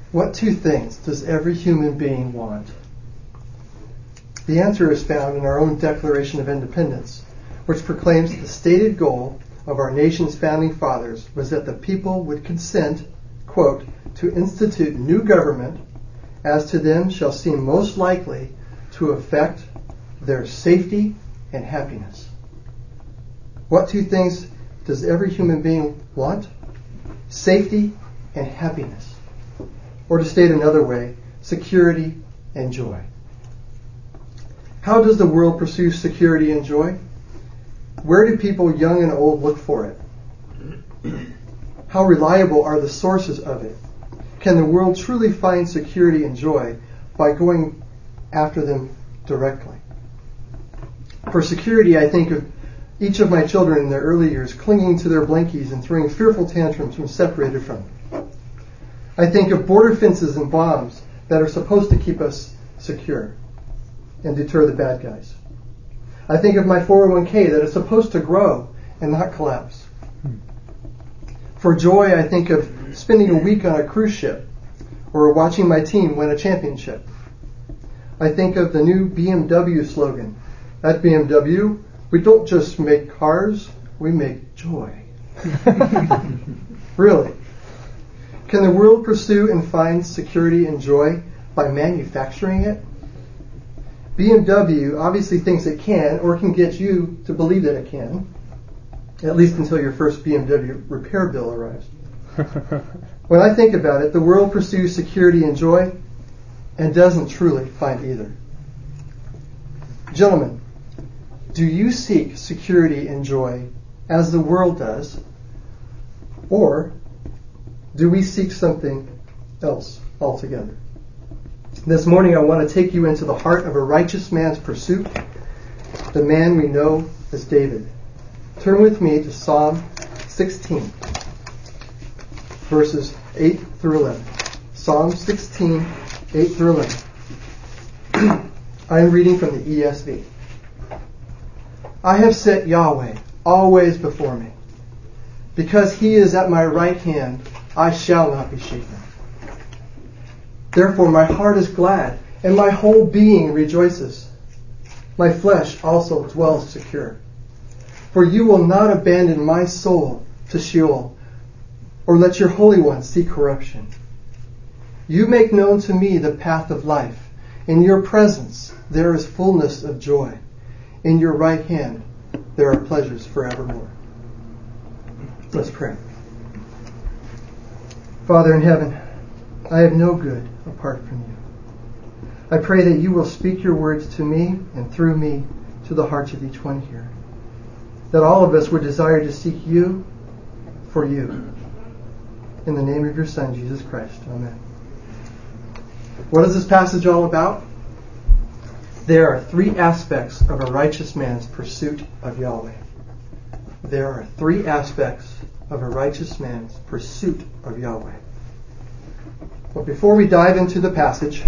What two things does every human being want? The answer is found in our own Declaration of Independence, which proclaims that the stated goal of our nation's founding fathers was that the people would consent, quote, to institute new government as to them shall seem most likely to affect their safety and happiness. What two things does every human being want? Safety and happiness. Or to state another way, security and joy. How does the world pursue security and joy? Where do people young and old look for it? How reliable are the sources of it? Can the world truly find security and joy by going after them directly? For security, I think of each of my children in their early years clinging to their blankies and throwing fearful tantrums when separated from them. I think of border fences and bombs that are supposed to keep us secure and deter the bad guys. I think of my 401k that is supposed to grow and not collapse. For joy, I think of spending a week on a cruise ship or watching my team win a championship. I think of the new BMW slogan. At BMW, we don't just make cars, we make joy. Really? Can the world pursue and find security and joy by manufacturing it? BMW obviously thinks it can, or can get you to believe that it can, at least until your first BMW repair bill arrives. When I think about it, the world pursues security and joy and doesn't truly find either. Gentlemen, do you seek security and joy as the world does, or do we seek something else altogether? This morning I want to take you into the heart of a righteous man's pursuit, the man we know as David. Turn with me to Psalm 16, verses 8 through 11. Psalm 16, 8 through 11. I am reading from the ESV. I have set Yahweh always before me. Because he is at my right hand, I shall not be shaken. Therefore my heart is glad, and my whole being rejoices. My flesh also dwells secure. For you will not abandon my soul to Sheol, or let your Holy One see corruption. You make known to me the path of life. In your presence there is fullness of joy. In your right hand there are pleasures forevermore. Let's pray. Father in heaven, I have no good apart from you. I pray that you will speak your words to me and through me to the hearts of each one here. That all of us would desire to seek you for you. In the name of your Son, Jesus Christ. Amen. What is this passage all about? There are three aspects of a righteous man's pursuit of Yahweh. There are three aspects of a righteous man's pursuit of Yahweh. But before we dive into the passage,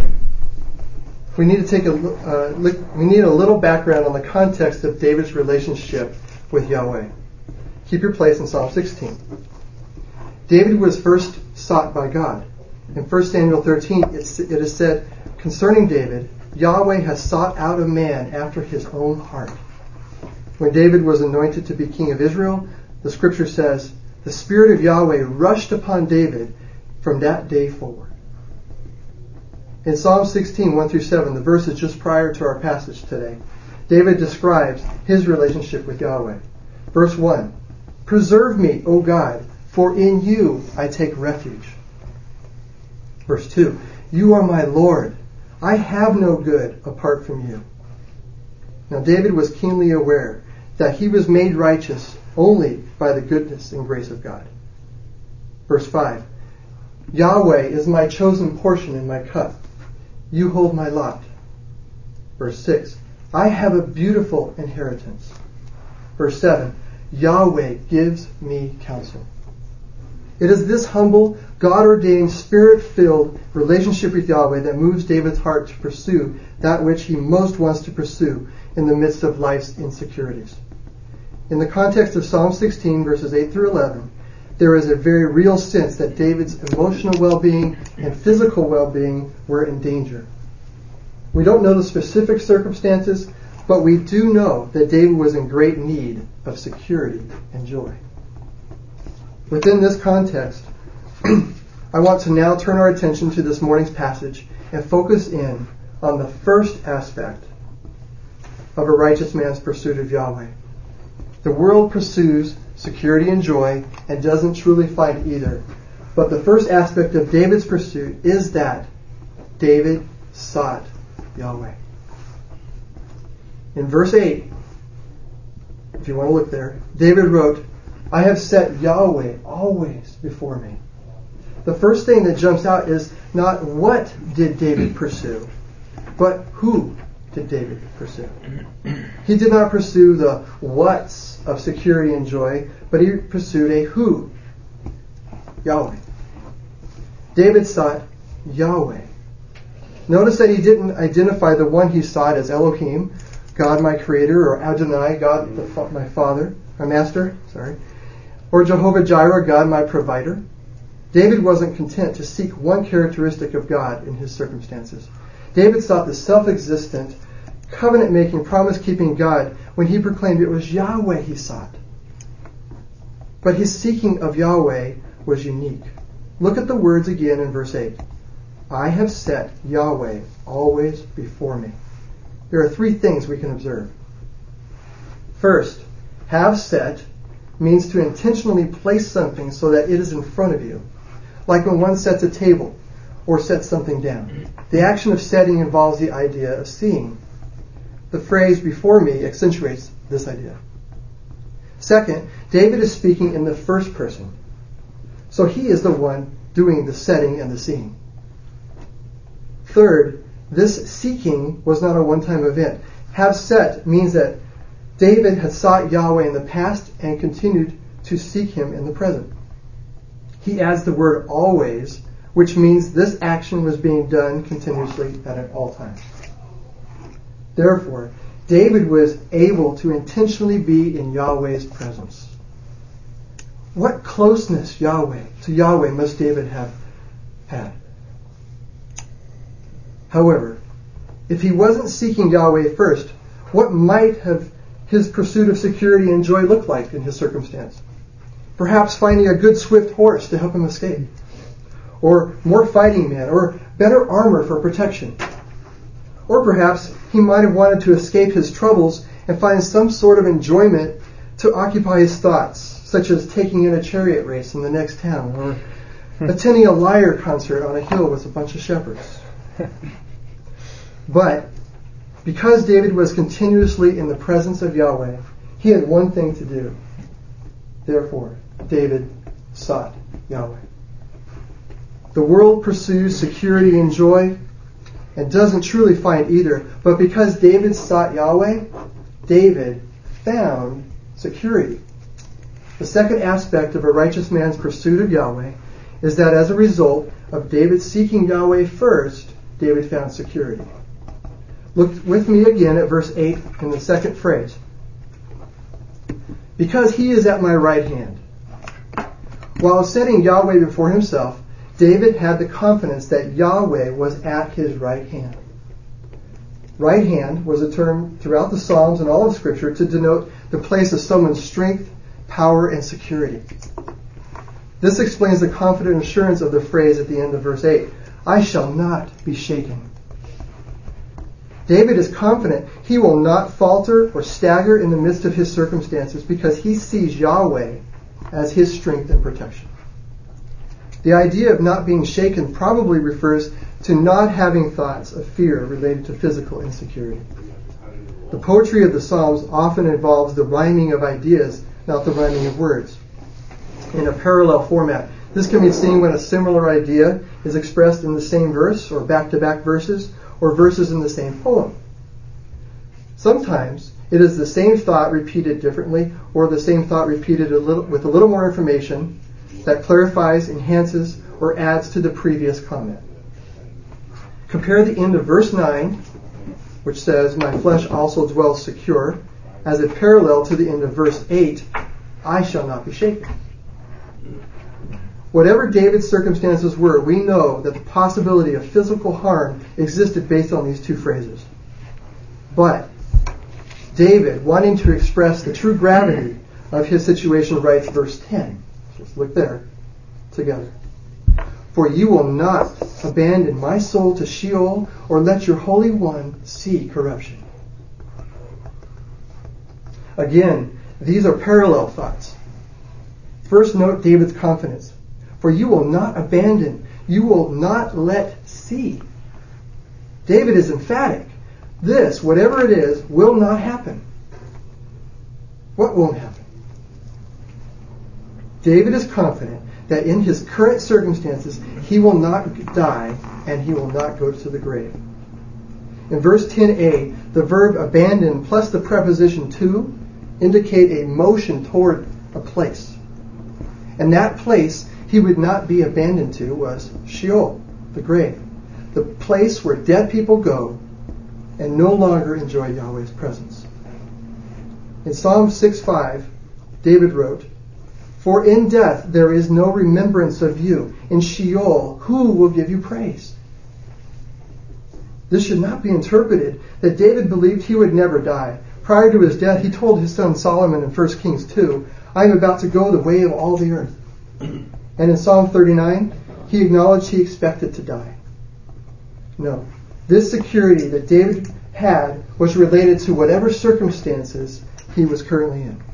we need to take we need a little background on the context of David's relationship with Yahweh. Keep your place in Psalm 16. David was first sought by God. In 1 Samuel 13, it is said concerning David, Yahweh has sought out a man after his own heart. When David was anointed to be king of Israel, the scripture says, the Spirit of Yahweh rushed upon David from that day forward. In Psalm 16, 1 through 7, the verses just prior to our passage today, David describes his relationship with Yahweh. Verse 1, preserve me, O God, for in you I take refuge. Verse 2, you are my Lord. I have no good apart from you. Now David was keenly aware that he was made righteous only by the goodness and grace of God. Verse 5, Yahweh is my chosen portion in my cup. You hold my lot. Verse 6, I have a beautiful inheritance. Verse 7, Yahweh gives me counsel. It is this humble, God-ordained, Spirit-filled relationship with Yahweh that moves David's heart to pursue that which he most wants to pursue in the midst of life's insecurities. In the context of Psalm 16, verses 8 through 11, there is a very real sense that David's emotional well-being and physical well-being were in danger. We don't know the specific circumstances, but we do know that David was in great need of security and joy. Within this context, I want to now turn our attention to this morning's passage and focus in on the first aspect of a righteous man's pursuit of Yahweh. The world pursues security and joy and doesn't truly find either. But the first aspect of David's pursuit is that David sought Yahweh. In verse 8, if you want to look there, David wrote, "I have set Yahweh always before me." The first thing that jumps out is not what did David pursue, but who did David pursue. He did not pursue the what's of security and joy, but he pursued a who, Yahweh. David sought Yahweh. Notice that he didn't identify the one he sought as Elohim, God my creator, or Adonai, God my father, my master, or Jehovah Jireh, God my provider. David wasn't content to seek one characteristic of God in his circumstances. David sought the self-existent, covenant-making, promise-keeping God when he proclaimed it was Yahweh he sought. But his seeking of Yahweh was unique. Look at the words again in verse 8. I have set Yahweh always before me. There are three things we can observe. First, have set means to intentionally place something so that it is in front of you. Like when one sets a table or sets something down. The action of setting involves the idea of seeing. The phrase before me accentuates this idea. Second, David is speaking in the first person. So he is the one doing the setting and the seeing. Third, this seeking was not a one-time event. Have set means that David had sought Yahweh in the past and continued to seek him in the present. He adds the word always, which means this action was being done continuously at all times. Therefore, David was able to intentionally be in Yahweh's presence. What closeness to Yahweh must David have had? However, if he wasn't seeking Yahweh first, what might have his pursuit of security and joy looked like in his circumstance? Perhaps finding a good swift horse to help him escape, or more fighting men, or better armor for protection. Or perhaps he might have wanted to escape his troubles and find some sort of enjoyment to occupy his thoughts, such as taking in a chariot race in the next town, or attending a lyre concert on a hill with a bunch of shepherds. But because David was continuously in the presence of Yahweh, he had one thing to do. Therefore, David sought Yahweh. The world pursues security and joy and doesn't truly find either. But because David sought Yahweh, David found security. The second aspect of a righteous man's pursuit of Yahweh is that as a result of David seeking Yahweh first, David found security. Look with me again at verse 8 in the second phrase. Because he is at my right hand. While setting Yahweh before himself, David had the confidence that Yahweh was at his right hand. Right hand was a term throughout the Psalms and all of Scripture to denote the place of someone's strength, power, and security. This explains the confident assurance of the phrase at the end of verse 8, I shall not be shaken. David is confident he will not falter or stagger in the midst of his circumstances because he sees Yahweh as his strength and protection. The idea of not being shaken probably refers to not having thoughts of fear related to physical insecurity. The poetry of the Psalms often involves the rhyming of ideas, not the rhyming of words, in a parallel format. This can be seen when a similar idea is expressed in the same verse or back-to-back verses or verses in the same poem. Sometimes it is the same thought repeated differently or the same thought repeated with a little more information that clarifies, enhances, or adds to the previous comment. Compare the end of verse 9, which says, my flesh also dwells secure, as a parallel to the end of verse 8, I shall not be shaken. Whatever David's circumstances were, we know that the possibility of physical harm existed based on these two phrases. But David, wanting to express the true gravity of his situation, writes verse 10. Let's look there together. For you will not abandon my soul to Sheol or let your Holy One see corruption. Again, these are parallel thoughts. First, note David's confidence. For you will not abandon, you will not let see. David is emphatic. This, whatever it is, will not happen. What won't happen? David is confident that in his current circumstances, he will not die and he will not go to the grave. In verse 10a, the verb abandon plus the preposition to indicate a motion toward a place. And that place he would not be abandoned to was Sheol, the grave, the place where dead people go and no longer enjoy Yahweh's presence. In Psalm 6:5, David wrote, For in death there is no remembrance of you. In Sheol, who will give you praise? This should not be interpreted that David believed he would never die. Prior to his death, he told his son Solomon in 1 Kings 2, I am about to go the way of all the earth. And in Psalm 39, he acknowledged he expected to die. No, this security that David had was related to whatever circumstances he was currently in.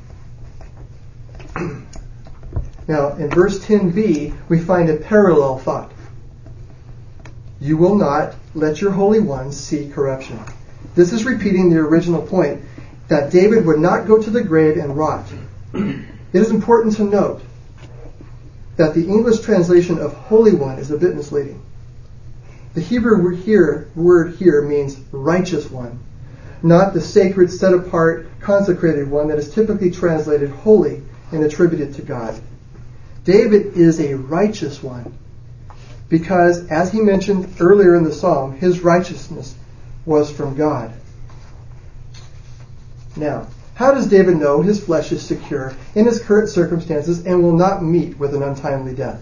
Now, in verse 10b, we find a parallel thought. You will not let your Holy One see corruption. This is repeating the original point that David would not go to the grave and rot. It is important to note that the English translation of Holy One is a bit misleading. The Hebrew word here means righteous one, not the sacred, set-apart, consecrated one that is typically translated holy and attributed to God. David is a righteous one because, as he mentioned earlier in the psalm, his righteousness was from God. Now, how does David know his flesh is secure in his current circumstances and will not meet with an untimely death?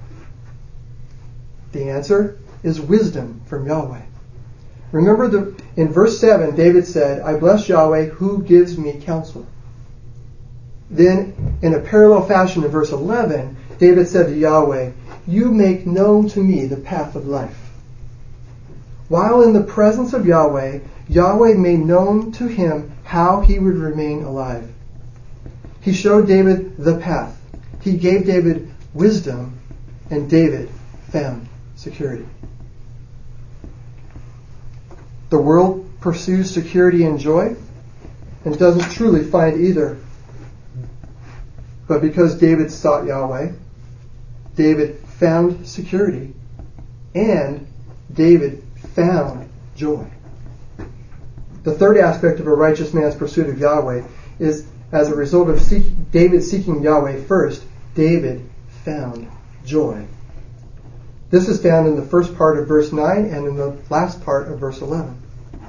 The answer is wisdom from Yahweh. Remember in verse 7, David said, I bless Yahweh who gives me counsel. Then, in a parallel fashion in verse 11, David said to Yahweh, You make known to me the path of life. While in the presence of Yahweh, Yahweh made known to him how he would remain alive. He showed David the path. He gave David wisdom, and David found security. The world pursues security and joy and doesn't truly find either. But because David sought Yahweh, David found security and David found joy. The third aspect of a righteous man's pursuit of Yahweh is as a result of David seeking Yahweh first, David found joy. This is found in the first part of verse 9 and in the last part of verse 11.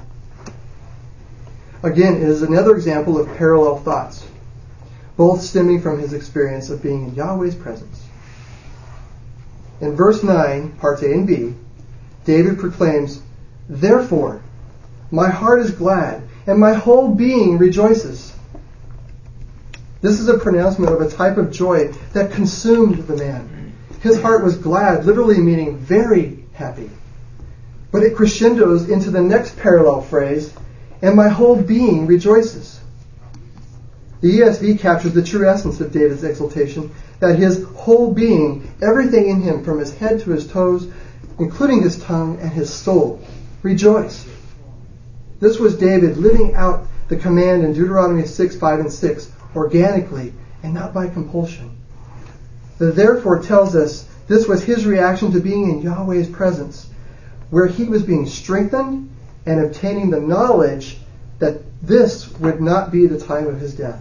Again, it is another example of parallel thoughts, both stemming from his experience of being in Yahweh's presence. In verse 9, parts A and B, David proclaims, Therefore, my heart is glad, and my whole being rejoices. This is a pronouncement of a type of joy that consumed the man. His heart was glad, literally meaning very happy. But it crescendos into the next parallel phrase, and my whole being rejoices. The ESV captures the true essence of David's exultation, that his whole being, everything in him from his head to his toes, including his tongue and his soul, rejoiced. This was David living out the command in Deuteronomy 6, 5, and 6, organically and not by compulsion. The therefore tells us this was his reaction to being in Yahweh's presence, where he was being strengthened and obtaining the knowledge that this would not be the time of his death.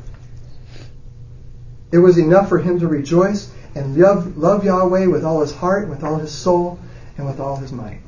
It was enough for him to rejoice and love Yahweh with all his heart, with all his soul, and with all his might.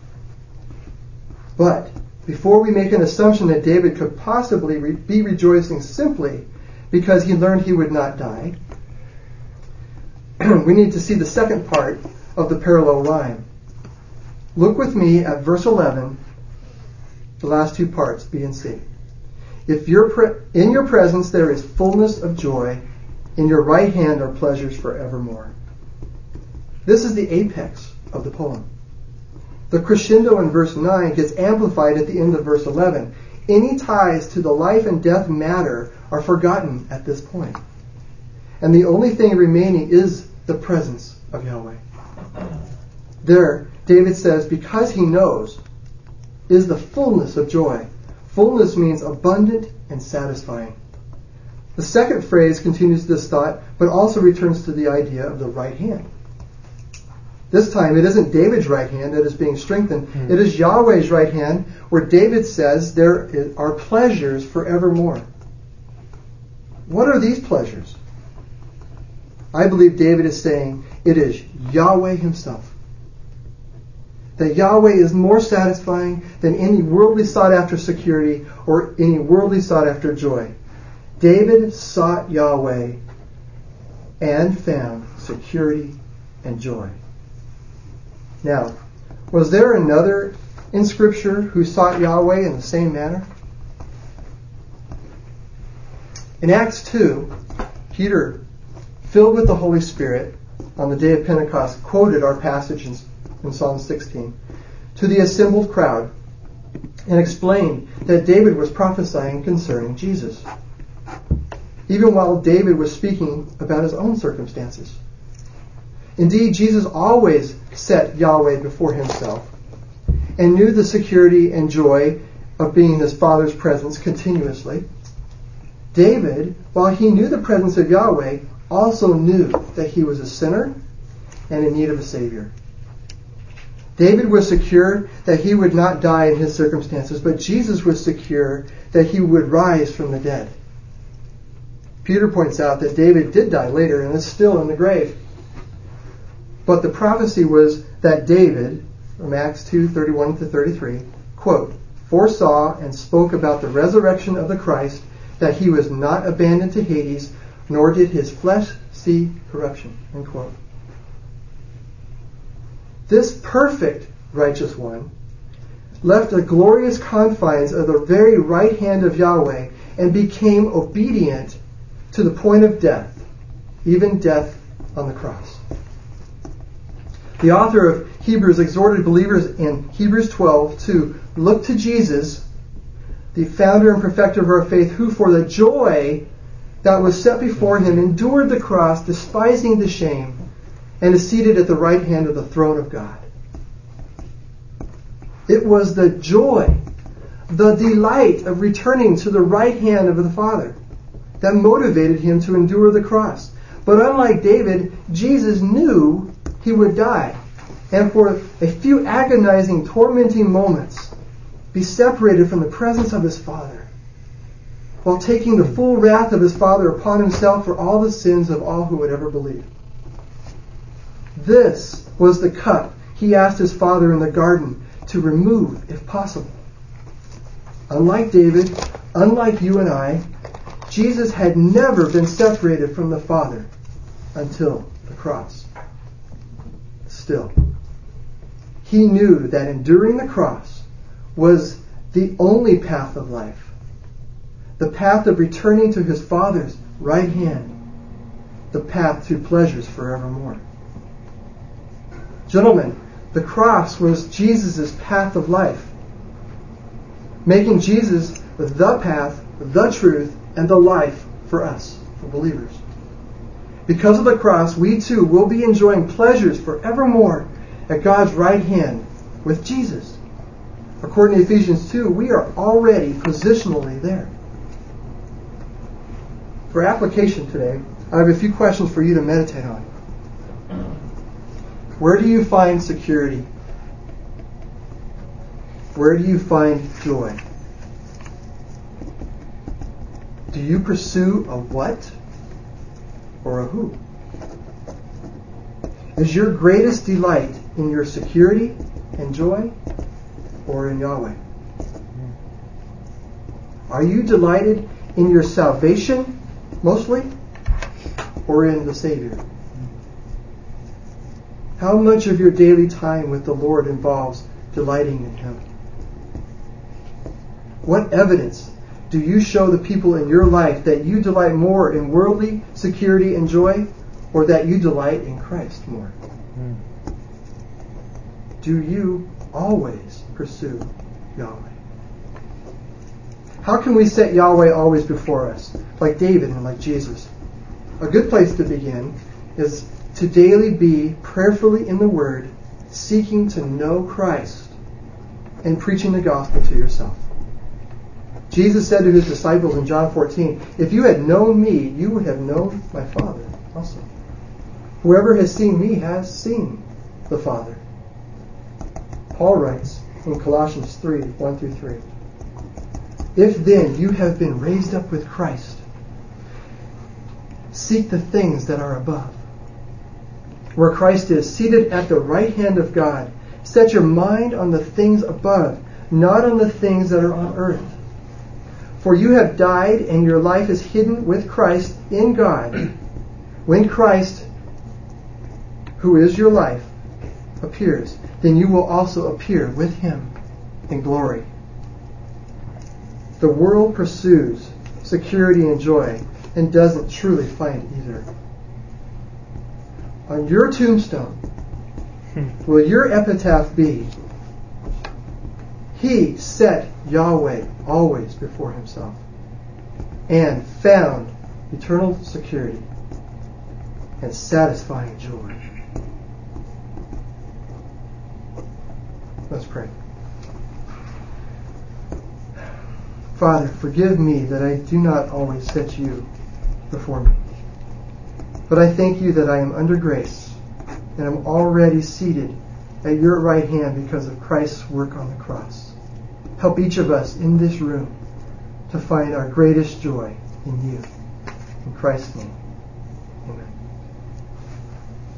But before we make an assumption that David could possibly be rejoicing simply because he learned he would not die, we need to see the second part of the parallel rhyme. Look with me at verse 11, the last two parts, B and C. If in your presence there is fullness of joy, in your right hand are pleasures forevermore. This is the apex of the poem. The crescendo in verse 9 gets amplified at the end of verse 11. Any ties to the life and death matter are forgotten at this point. And the only thing remaining is the presence of Yahweh. There, David says, because he knows, is the fullness of joy. Fullness means abundant and satisfying. The second phrase continues this thought, but also returns to the idea of the right hand. This time, it isn't David's right hand that is being strengthened. It is Yahweh's right hand, where David says there are pleasures forevermore. What are these pleasures? I believe David is saying it is Yahweh himself. That Yahweh is more satisfying than any worldly sought after security or any worldly sought after joy. David sought Yahweh and found security and joy. Now, was there another in Scripture who sought Yahweh in the same manner? In Acts 2, Peter, filled with the Holy Spirit on the day of Pentecost, quoted our passage in Psalm 16 to the assembled crowd and explained that David was prophesying concerning Jesus, even while David was speaking about his own circumstances. Indeed, Jesus always set Yahweh before himself and knew the security and joy of being in his Father's presence continuously. David, while he knew the presence of Yahweh, also knew that he was a sinner and in need of a Savior. David was secure that he would not die in his circumstances, but Jesus was secure that he would rise from the dead. Peter points out that David did die later and is still in the grave. But the prophecy was that David, from Acts 2:31-33, quote, foresaw and spoke about the resurrection of the Christ, that he was not abandoned to Hades, nor did his flesh see corruption. End quote. This perfect righteous one left the glorious confines of the very right hand of Yahweh and became obedient to the point of death, even death on the cross. The author of Hebrews exhorted believers in Hebrews 12 to look to Jesus, the founder and perfecter of our faith, who for the joy that was set before him endured the cross, despising the shame, and is seated at the right hand of the throne of God. It was the joy, the delight of returning to the right hand of the Father that motivated him to endure the cross. But unlike David, Jesus knew he would die, and for a few agonizing, tormenting moments, be separated from the presence of his Father, while taking the full wrath of his Father upon himself for all the sins of all who would ever believe. This was the cup he asked his Father in the garden to remove, if possible. Unlike David, unlike you and I, Jesus had never been separated from the Father until the cross. Still, he knew that enduring the cross was the only path of life, the path of returning to his Father's right hand, the path to pleasures forevermore. Gentlemen, the cross was Jesus' path of life, making Jesus the path, the truth, and the life for us, for believers. Because of the cross, we too will be enjoying pleasures forevermore at God's right hand with Jesus. According to Ephesians 2, we are already positionally there. For application today, I have a few questions for you to meditate on. Where do you find security? Where do you find joy? Do you pursue a what or a who? Is your greatest delight in your security and joy or in Yahweh? Are you delighted in your salvation mostly or in the Savior? How much of your daily time with the Lord involves delighting in Him? What evidence do you show the people in your life that you delight more in worldly security and joy, or that you delight in Christ more? Do you always pursue Yahweh? How can we set Yahweh always before us, like David and like Jesus? A good place to begin is to daily be prayerfully in the Word, seeking to know Christ and preaching the gospel to yourself. Jesus said to His disciples in John 14, "If you had known me, you would have known my Father also. Whoever has seen me has seen the Father." Paul writes in Colossians 3, 1-3, "If then you have been raised up with Christ, seek the things that are above, where Christ is, seated at the right hand of God. Set your mind on the things above, not on the things that are on earth. For you have died, and your life is hidden with Christ in God. When Christ, who is your life, appears, then you will also appear with Him in glory." The world pursues security and joy and doesn't truly find either. On your tombstone, will your epitaph be, "He set Yahweh always before himself and found eternal security and satisfying joy"? Let's pray. Father, forgive me that I do not always set you before me. But I thank you that I am under grace and am already seated at your right hand because of Christ's work on the cross. Help each of us in this room to find our greatest joy in you. In Christ's name.